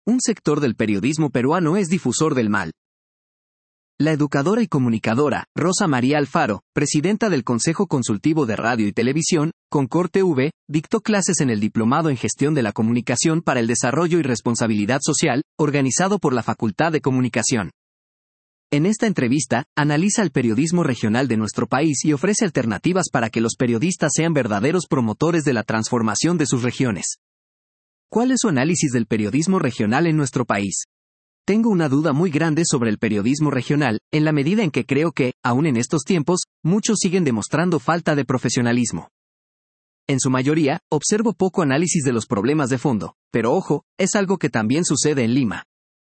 Un sector del periodismo peruano es difusor del mal. La educadora y comunicadora, Rosa María Alfaro, presidenta del Consejo Consultivo de Radio y Televisión, Concor TV, dictó clases en el Diplomado en Gestión de la Comunicación para el Desarrollo y Responsabilidad Social, organizado por la Facultad de Comunicación. En esta entrevista, analiza el periodismo regional de nuestro país y ofrece alternativas para que los periodistas sean verdaderos promotores de la transformación de sus regiones. ¿Cuál es su análisis del periodismo regional en nuestro país? Tengo una duda muy grande sobre el periodismo regional, en la medida en que creo que, aún en estos tiempos, muchos siguen demostrando falta de profesionalismo. En su mayoría, observo poco análisis de los problemas de fondo, pero ojo, es algo que también sucede en Lima.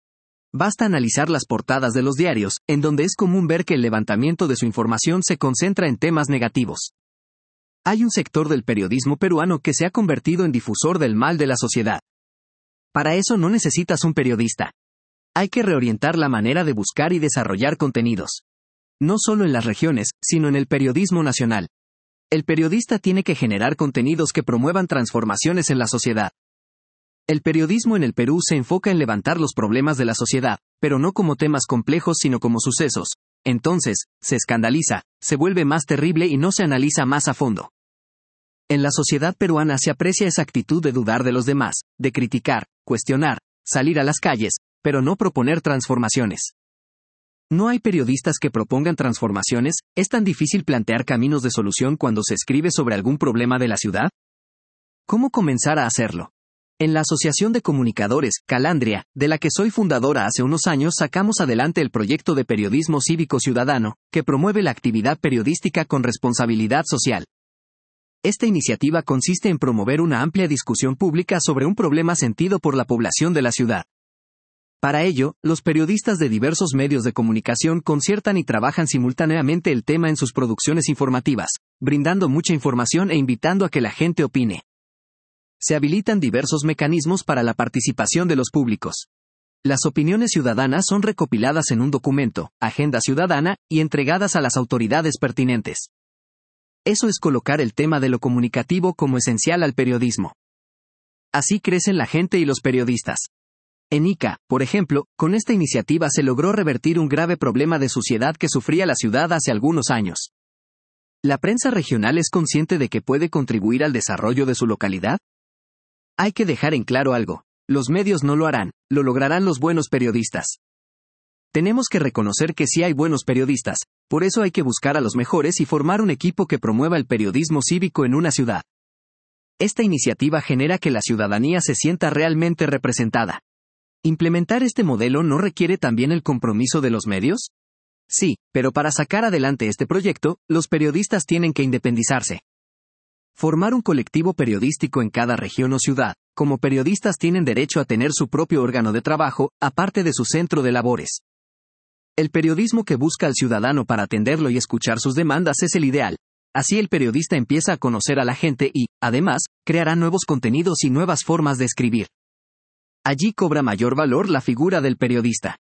Basta analizar las portadas de los diarios, en donde es común ver que el levantamiento de su información se concentra en temas negativos. Hay un sector del periodismo peruano que se ha convertido en difusor del mal de la sociedad. Para eso no necesitas un periodista. Hay que reorientar la manera de buscar y desarrollar contenidos. No solo en las regiones, sino en el periodismo nacional. El periodista tiene que generar contenidos que promuevan transformaciones en la sociedad. El periodismo en el Perú se enfoca en levantar los problemas de la sociedad, pero no como temas complejos sino como sucesos. Entonces, se escandaliza, se vuelve más terrible y no se analiza más a fondo. En la sociedad peruana se aprecia esa actitud de dudar de los demás, de criticar, cuestionar, salir a las calles, pero no proponer transformaciones. ¿No hay periodistas que propongan transformaciones? ¿Es tan difícil plantear caminos de solución cuando se escribe sobre algún problema de la ciudad? ¿Cómo comenzar a hacerlo? En la Asociación de Comunicadores, Calandria, de la que soy fundadora hace unos años, sacamos adelante el proyecto de periodismo cívico ciudadano, que promueve la actividad periodística con responsabilidad social. Esta iniciativa consiste en promover una amplia discusión pública sobre un problema sentido por la población de la ciudad. Para ello, los periodistas de diversos medios de comunicación conciertan y trabajan simultáneamente el tema en sus producciones informativas, brindando mucha información e invitando a que la gente opine. Se habilitan diversos mecanismos para la participación de los públicos. Las opiniones ciudadanas son recopiladas en un documento, Agenda Ciudadana, y entregadas a las autoridades pertinentes. Eso es colocar el tema de lo comunicativo como esencial al periodismo. Así crecen la gente y los periodistas. En Ica, por ejemplo, con esta iniciativa se logró revertir un grave problema de suciedad que sufría la ciudad hace algunos años. ¿La prensa regional es consciente de que puede contribuir al desarrollo de su localidad? Hay que dejar en claro algo. Los medios no lo harán, lo lograrán los buenos periodistas. Tenemos que reconocer que sí hay buenos periodistas, por eso hay que buscar a los mejores y formar un equipo que promueva el periodismo cívico en una ciudad. Esta iniciativa genera que la ciudadanía se sienta realmente representada. ¿Implementar este modelo no requiere también el compromiso de los medios? Sí, pero para sacar adelante este proyecto, los periodistas tienen que independizarse. Formar un colectivo periodístico en cada región o ciudad. Como periodistas tienen derecho a tener su propio órgano de trabajo, aparte de su centro de labores. El periodismo que busca al ciudadano para atenderlo y escuchar sus demandas es el ideal. Así el periodista empieza a conocer a la gente y, además, creará nuevos contenidos y nuevas formas de escribir. Allí cobra mayor valor la figura del periodista.